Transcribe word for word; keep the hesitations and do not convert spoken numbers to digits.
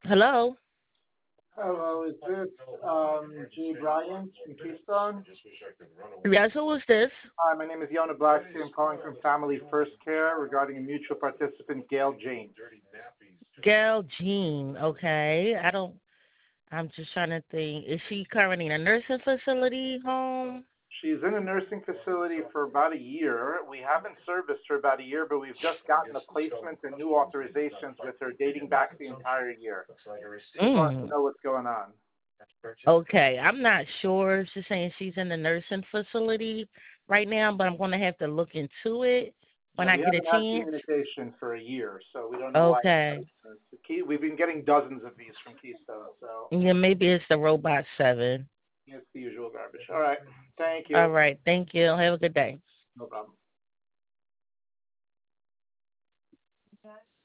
Hello. Hello, is this um, Jay Bryant from Keystone? Yes, who is this? Hi, my name is Yona Blacksey. I'm calling from Family First Care regarding a mutual participant, Gail James. Gail Jean. Okay. I don't. I'm just trying to think. Is she currently in a nursing facility home? She's in a nursing facility for about a year. We haven't serviced her about a year, but we've just gotten the placements and new authorizations with her dating back the entire year. Just wants to Mm. know what's going on. Okay. I'm not sure. She's saying she's in the nursing facility right now, but I'm going to have to look into it when Yeah, I we get a haven't had chance. communication for a year, so we don't know why. Okay. We've been getting dozens of these from Keystone, so Yeah, maybe it's the Robot seven. it's the usual garbage. All right. Thank All you. right. Thank you. Have a good day. No problem.